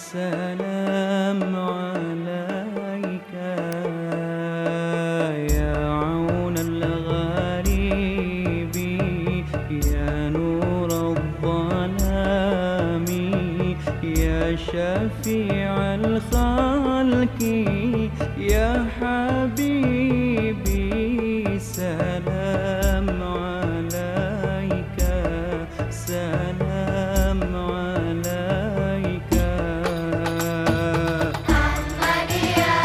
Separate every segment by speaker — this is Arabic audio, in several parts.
Speaker 1: سلام عليك يا عون الغريب يا نور الظلام يا شفيع الخلق يا حبيبي سلام عليك سلام عليك
Speaker 2: أحمد يا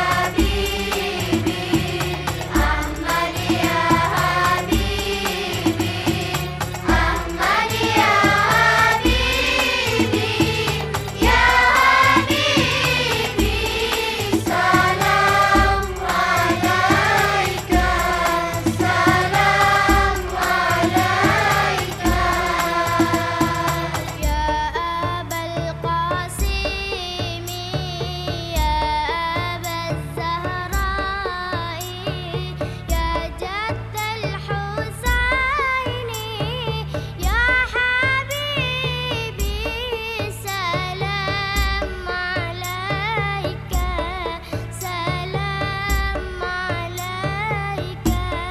Speaker 2: حبيبي أحمد يا حبيبي أحمد يا حبيبي يا حبيبي سلام عليك سلام عليك يا أبا القاسم يا أبا الزهراء يا جد الحسين يا حبيبي سلام عليك سلام عليك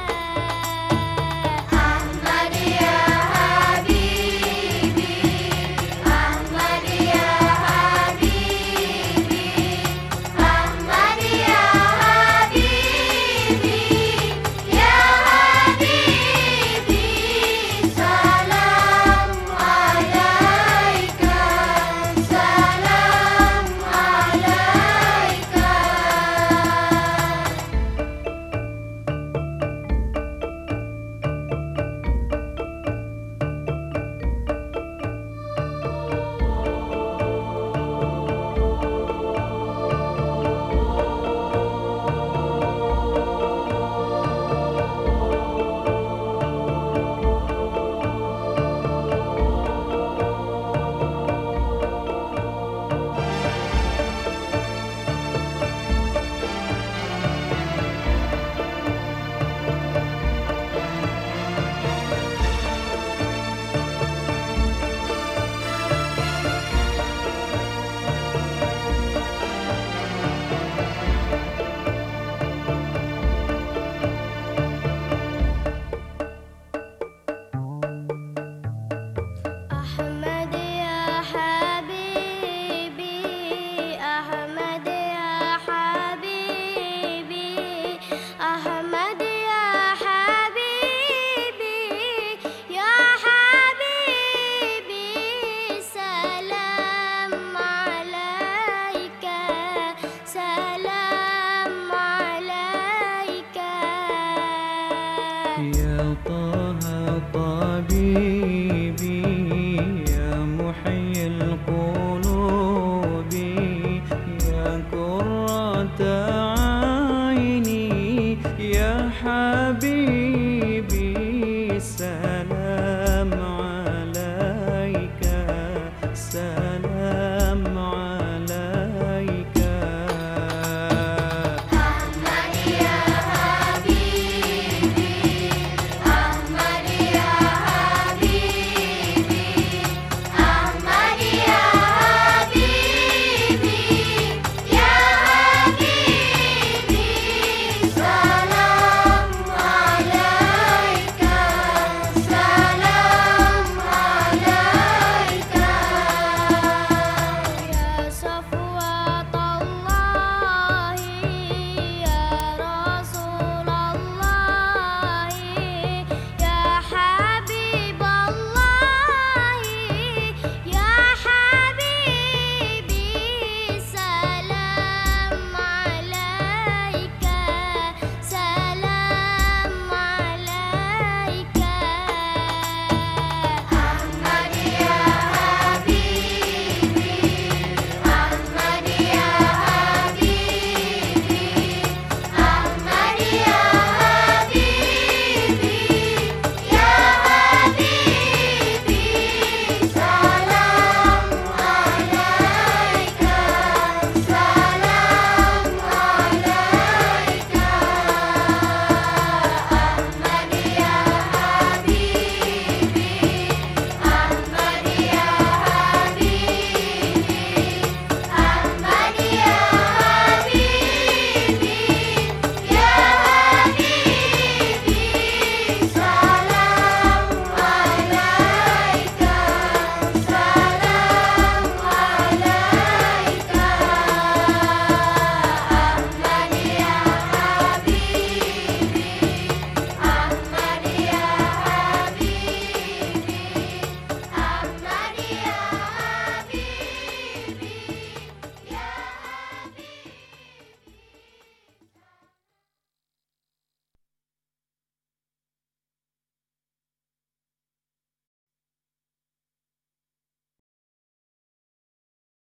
Speaker 2: أحمد يا حبيبي أحمد يا حبيبي أحمد يا حبيبي يا حبيبي سلام عليك سلام عليك أحمد يا حبيبي أحمد يا حبيبي أحمد يا حبيبي يا حبيبي سلام عليك سلام عليك
Speaker 1: يا طه طبيب